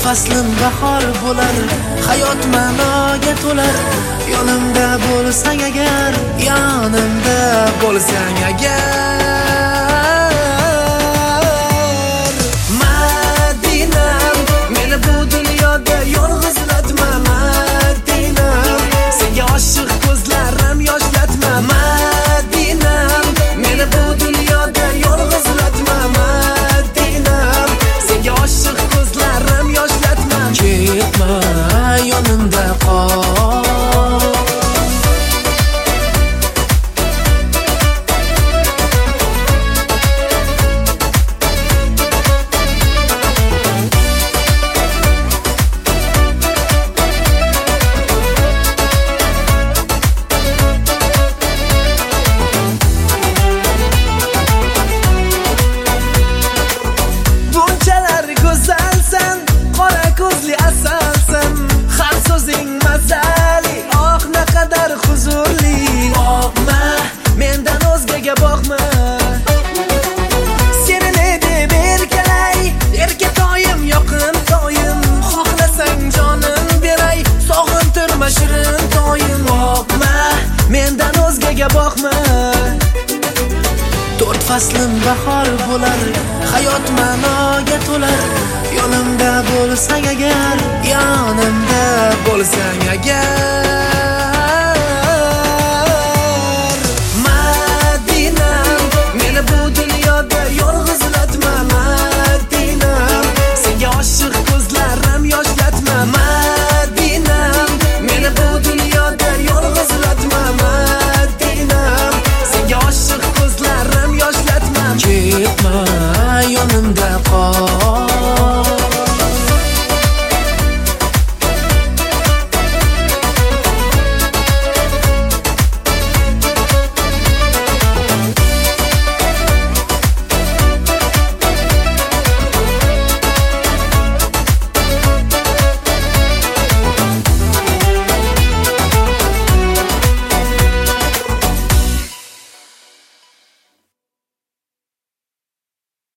faslim bahor bo'lar, hayot ma'noga to'lar. Yonimda bo'lsang agar, yonimda bo'lsang agar. Madinam, meni bu dunyoda yolg'izlatma. Madinam, senga oshiq ko'zlarim yoshlatma. Madinam, meni bu dunyoda yolg'izlatma. Madinam, senga oshiq ko'zlarim yoshlatma. Ketma, yonimda qol. Boqma, seni ne deb erkalay, erkatoyim yoqim toyim. Xohlasang jonim beray, sog'intirma shirin toyim. Boqma, mendan o'zgaga boqma. To'rt faslim bahor bo'lar, hayot ma'noga to'lar. Yonimda bo'lsang agar, yonimda bo'lsang agar.